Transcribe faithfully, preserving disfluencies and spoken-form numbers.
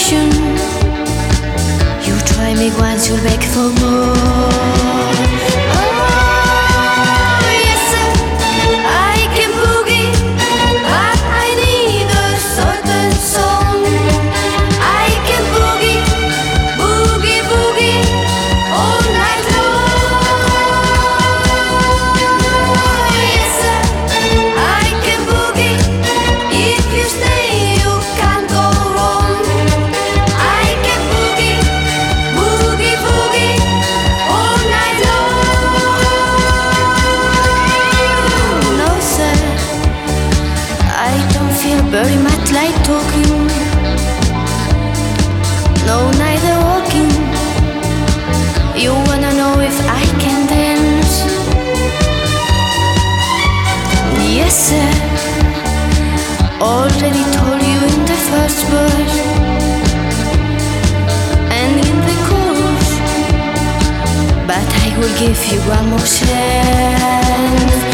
passion. You try me once, you'll beg for more. Oh, yes sir, I can boogie, but I need a certain song. I can boogie, boogie, boogie all night long. Yes sir, I can boogie. If you stay, you can't go wrong. I can boogie, boogie, boogie all night long. No sir, I don't feel very much like talking. No, neither walking. You wanna know if I can dance? Yes sir, already told you in the first verse and in the chorus, but I will give you one more chance.